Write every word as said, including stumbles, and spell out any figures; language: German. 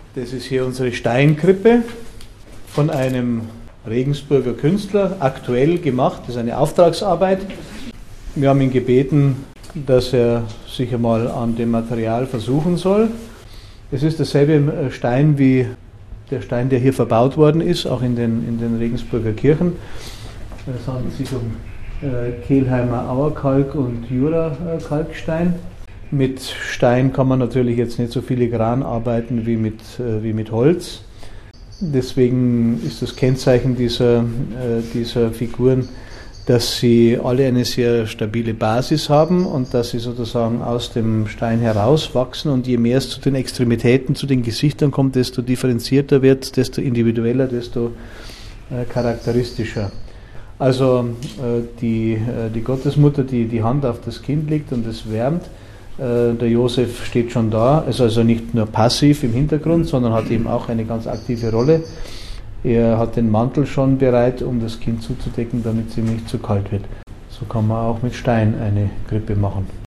Das ist hier unsere Steinkrippe von einem Regensburger Künstler, aktuell gemacht. Das ist eine Auftragsarbeit. Wir haben ihn gebeten, dass er sich einmal an dem Material versuchen soll. Es ist derselbe Stein wie der Stein, der hier verbaut worden ist, auch in den, in den Regensburger Kirchen. Es handelt sich um äh, Kelheimer Auerkalk und Jura-Kalkstein. Mit Stein kann man natürlich jetzt nicht so filigran arbeiten wie mit, äh, wie mit Holz. Deswegen ist das Kennzeichen dieser, äh, dieser Figuren, dass sie alle eine sehr stabile Basis haben und dass sie sozusagen aus dem Stein herauswachsen. Und je mehr es zu den Extremitäten, zu den Gesichtern kommt, desto differenzierter wird, desto individueller, desto äh, charakteristischer. Also äh, die, äh, die Gottesmutter, die die Hand auf das Kind legt und es wärmt, äh, der Josef steht schon da, ist also nicht nur passiv im Hintergrund, sondern hat eben auch eine ganz aktive Rolle. Er hat den Mantel schon bereit, um das Kind zuzudecken, damit es ihm nicht zu kalt wird. So kann man auch mit Stein eine Krippe machen.